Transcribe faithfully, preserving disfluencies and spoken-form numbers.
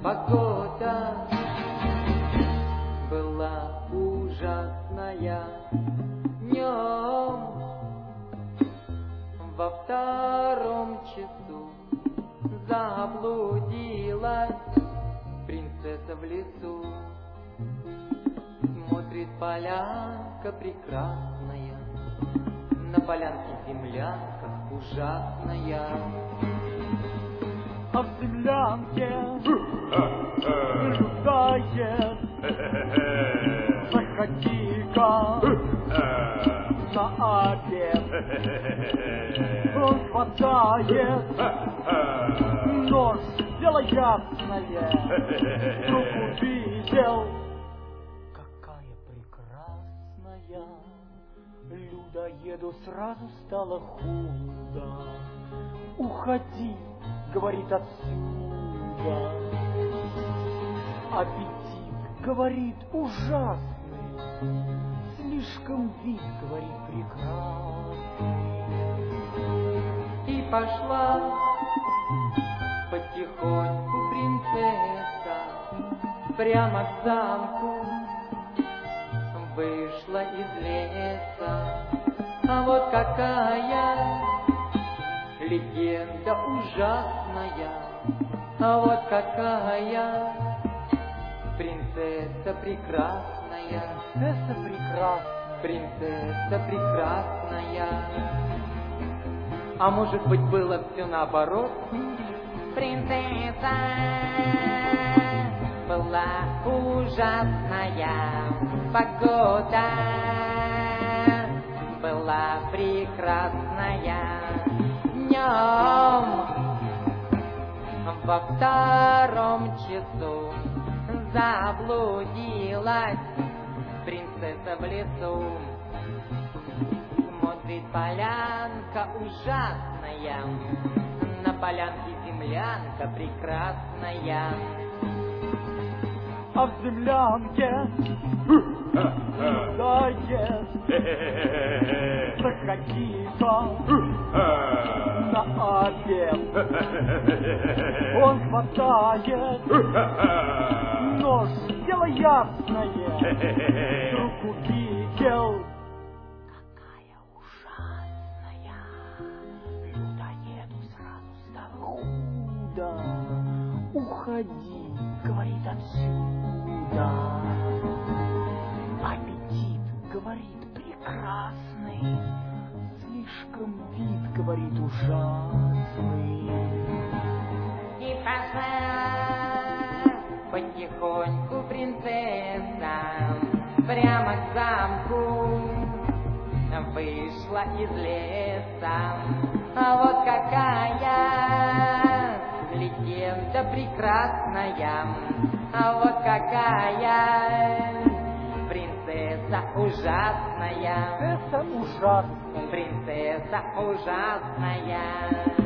Погода была ужасная. Днем во втором часу заблудилась принцесса в лесу. Смотрит полянка прекрасная, на полянке землянка ужасная. А в землянке блюдает, заходи-ка на обед. Он хватает нож, дело ясное, вдруг увидел, какая прекрасная. Людоеду сразу стало худо. Уходи, говорит, отсюда. Аппетит, говорит, ужасный, слишком вид, говорит, прекрасный. И пошла потихоньку принцесса прямо к замку, вышла из леса. А вот какая легенда ужасная, а вот какая принцесса прекрасная, Принцесса прекрасная, принцесса прекрасная. А может быть, было все наоборот? Принцесса была ужасная, погода была прекрасная. Днем во втором часу заблудилась принцесса в лесу. Смотрит полянка ужасная, на полянке землянка прекрасная. А в землянке людоед, заходи-ка на обед. Он хватает нож, дело ясное, вдруг увидел, какая ужасная. Людоеду сразу стало худо. Уходи, говорит, отсюда. Аппетит, говорит, прекрасный, слишком вид, говорит, ужасный. И пошла потихоньку принцесса прямо к замку, вышла из леса. А вот какая легенда прекрасная, а вот какая принцесса ужасная, Принцесса ужасная, принцесса ужасная.